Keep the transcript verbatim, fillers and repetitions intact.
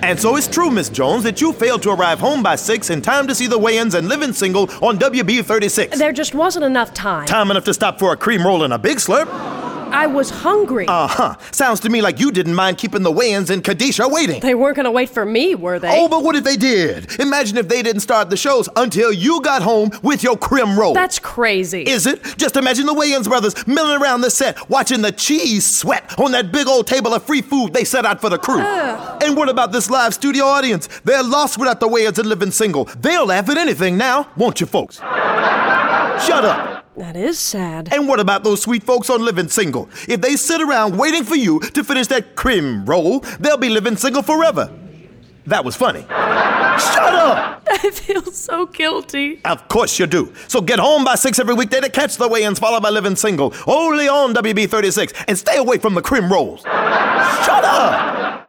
And so it's true, Miss Jones, that you failed to arrive home by six in time to see the weigh-ins and Living Single on W B thirty-six. There just wasn't enough time. Time enough to stop for a cream roll and a big slurp? I was hungry. Uh-huh. Sounds to me like you didn't mind keeping the weigh-ins and Kadisha waiting. They weren't going to wait for me, were they? Oh, but what if they did? Imagine if they didn't start the shows until you got home with your crim roll. That's crazy. Is it? Just imagine the Wayans brothers milling around the set, watching the cheese sweat on that big old table of free food they set out for the crew. Ugh. And what about this live studio audience? They're lost without the Wayans and Living Single. They'll laugh at anything now, won't you folks? Shut up. That is sad. And what about those sweet folks on Living Single? If they sit around waiting for you to finish that crim roll, they'll be living single forever. That was funny. Shut up! I feel so guilty. Of course you do. So get home by six every weekday to catch the weigh-ins followed by Living Single, only on W B thirty-six, and stay away from the crim rolls. Shut up!